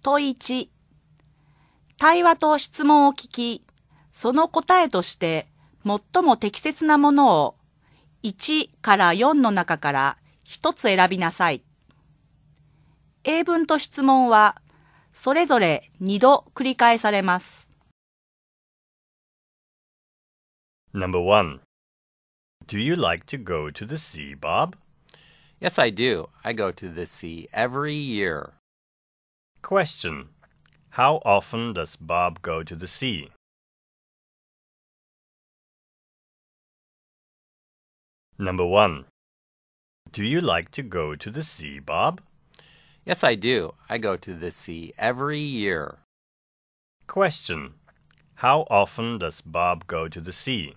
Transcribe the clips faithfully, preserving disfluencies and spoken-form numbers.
問いいち、対話と質問を聞き、その答えとして最も適切なものをいちからよんの中からひとつ選びなさい。英文と質問はそれぞれにど繰り返されます。 Number one. Do you like to go to the sea, Bob? Yes, I do. I go to the sea every year. Question. How often does Bob go to the sea? Number one. Do you like to go to the sea, Bob? Yes, I do. I go to the sea every year. Question. How often does Bob go to the sea?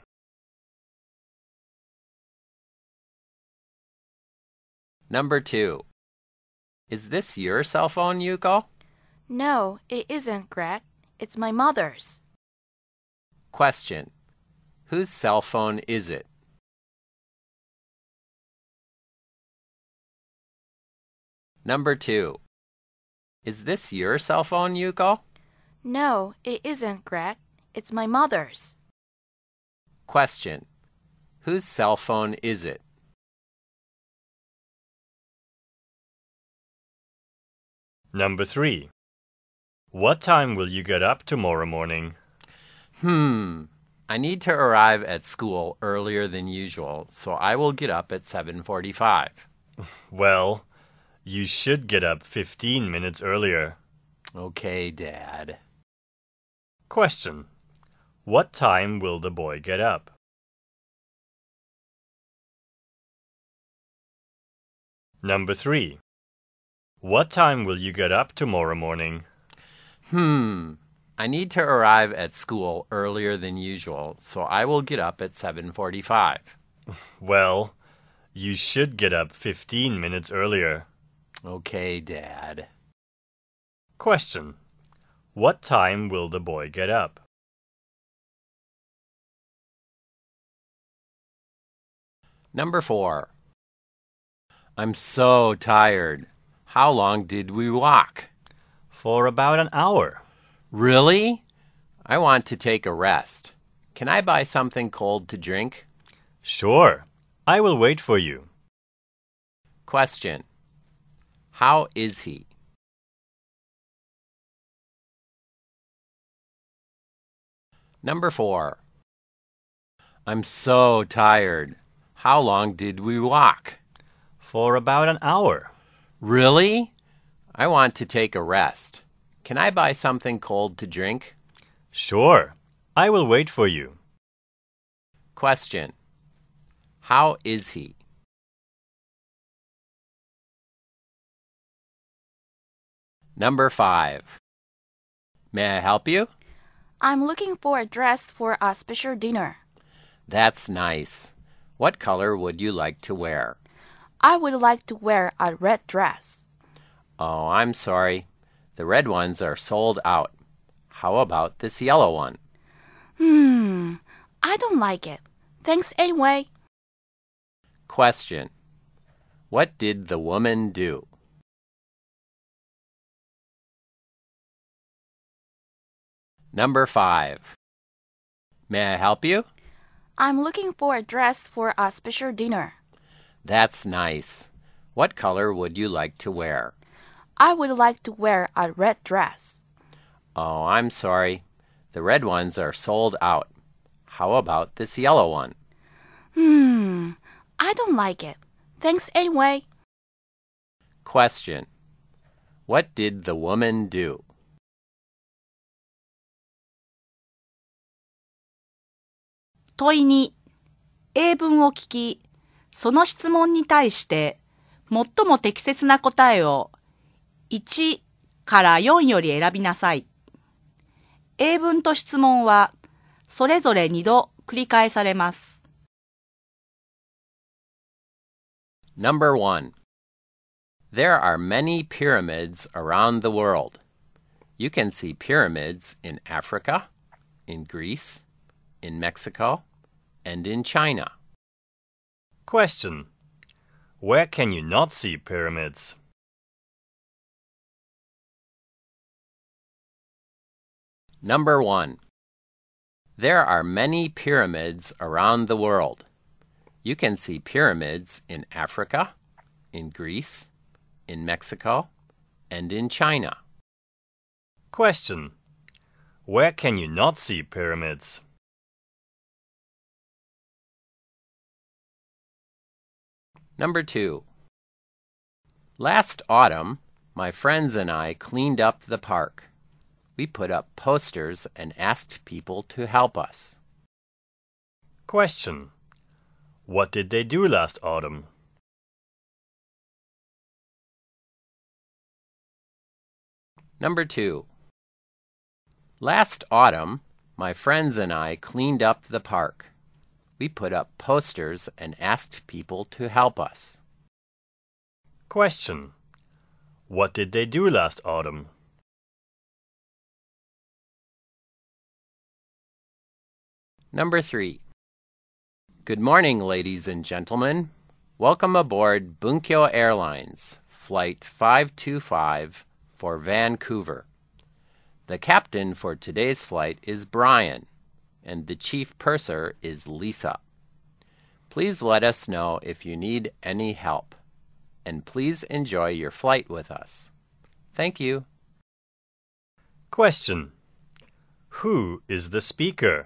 Number two. Is this your cell phone, Yuko? No, it isn't, Greg. It's my mother's. Question. Whose cell phone is it? Number two. Is this your cell phone, Yuko? No, it isn't, Greg. It's my mother's. Question. Whose cell phone is it? Number three. What time will you get up tomorrow morning? Hmm. I need to arrive at school earlier than usual, so I will get up at seven forty-five. Well, you should get up fifteen minutes earlier. Okay, Dad. Question. What time will the boy get up? Number three. What time will you get up tomorrow morning? Hmm. I need to arrive at school earlier than usual, so I will get up at seven forty-five. Well, you should get up fifteen minutes earlier. Okay, Dad. Question. What time will the boy get up? Number four. I'm so tired. How long did we walk? For about an hour. Really? I want to take a rest. Can I buy something cold to drink? Sure. I will wait for you. Question. How is he? Number four. I'm so tired. How long did we walk? For about an hour. Really? I want to take a rest. Can I buy something cold to drink? Sure. I will wait for you. Question. How is he? Number five. May I help you? I'm looking for a dress for a special dinner. That's nice. What color would you like to wear? I would like to wear a red dress. Oh, I'm sorry. The red ones are sold out. How about this yellow one? Hmm, I don't like it. Thanks anyway. Question. What did the woman do? Number five. May I help you? I'm looking for a dress for a special dinner. That's nice. What color would you like to wear? I would like to wear a red dress. Oh, I'm sorry. The red ones are sold out. How about this yellow one? Hmm, I don't like it. Thanks anyway. Question. What did the woman do? 問いに、英文を聞き、その質問に対して最も適切な答えをいちからよんより選びなさい。英文と質問はそれぞれにど繰り返されます。 Number one. There are many pyramids around the world. You can see pyramids in Africa, in Greece, in Mexico, and in China. Question. Where can you not see pyramids? Number one. There are many pyramids around the world. You can see pyramids in Africa, in Greece, in Mexico, and in China. Question. Where can you not see pyramids? Number two. Last autumn, my friends and I cleaned up the park. We put up posters and asked people to help us. Question. What did they do last autumn? Number two. Last autumn, my friends and I cleaned up the park. We put up posters and asked people to help us. Question. What did they do last autumn? Number three. Good morning, ladies and gentlemen. Welcome aboard Bunkyo Airlines, Flight five two five for Vancouver. The captain for today's flight is Brian, and the chief purser is Lisa. Please let us know if you need any help, and please enjoy your flight with us. Thank you. Question. Who is the speaker?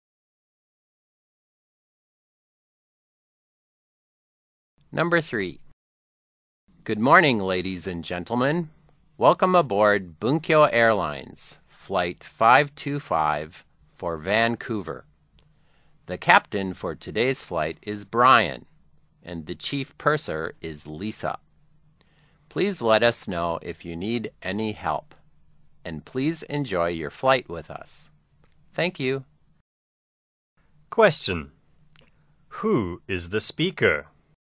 Number three. Good morning, ladies and gentlemen. Welcome aboard Bunkyo Airlines, Flight five two five for Vancouver. The captain for today's flight is Brian, and the chief purser is Lisa. Please let us know if you need any help, and please enjoy your flight with us. Thank you. Question. Who is the speaker?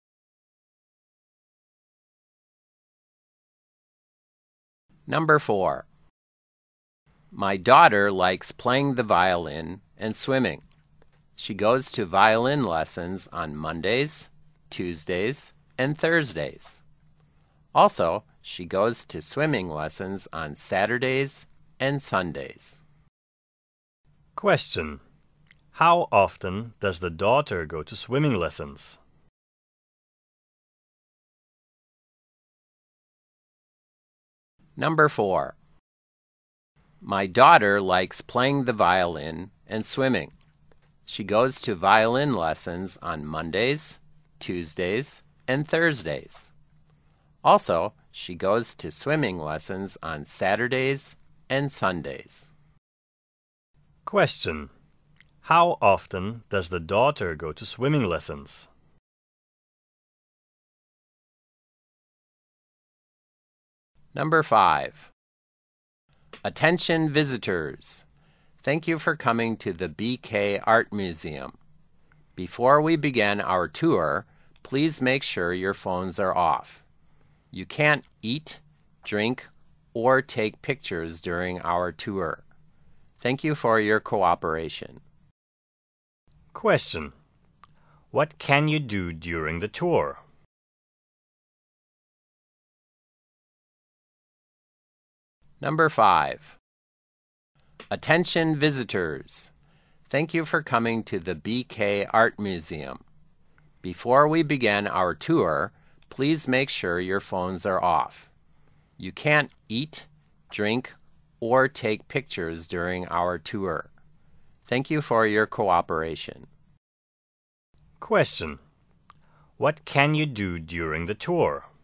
Number four. My daughter likes playing the violin and swimming. She goes to violin lessons on Mondays, Tuesdays, and Thursdays. Also, she goes to swimming lessons on Saturdays and Sundays. Question. How often does the daughter go to swimming lessons? Number four. My daughter likes playing the violin and swimming. She goes to violin lessons on Mondays, Tuesdays, and Thursdays. Also, she goes to swimming lessons on Saturdays and Sundays. Question. How often does the daughter go to swimming lessons? Number five. Attention visitors. Thank you for coming to the B K Art Museum. Before we begin our tour, please make sure your phones are off. You can't eat, drink, or take pictures during our tour. Thank you for your cooperation. Question. What can you do during the tour? Number five. Attention visitors. Thank you for coming to the B K Art Museum. Before we begin our tour, please make sure your phones are off. You can't eat, drink, or take pictures during our tour. Thank you for your cooperation. Question. What can you do during the tour?